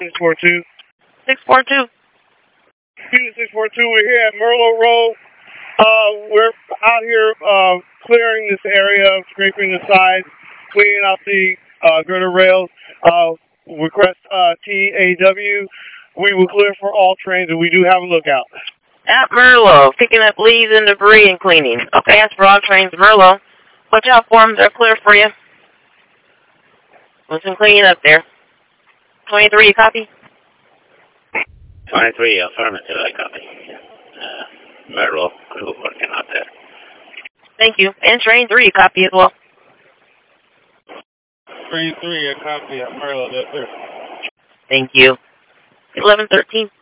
642. 642. Unit 642, we're here at Merlot Road. We're out here clearing this area, scraping the sides, cleaning out the girder rails. Request TAW. We will clear for all trains, and we do have a lookout. At Merlot, picking up leaves and debris and cleaning. Okay, that's for all trains. Merlot, watch out, forms are clear for you. Want some cleaning up there. 23, you copy? 23, affirmative, I copy. Merlot, crew working out there. Thank you. And train 3, you copy as well. Train 3, I copy at Merlot, that's there. Thank you. 1113.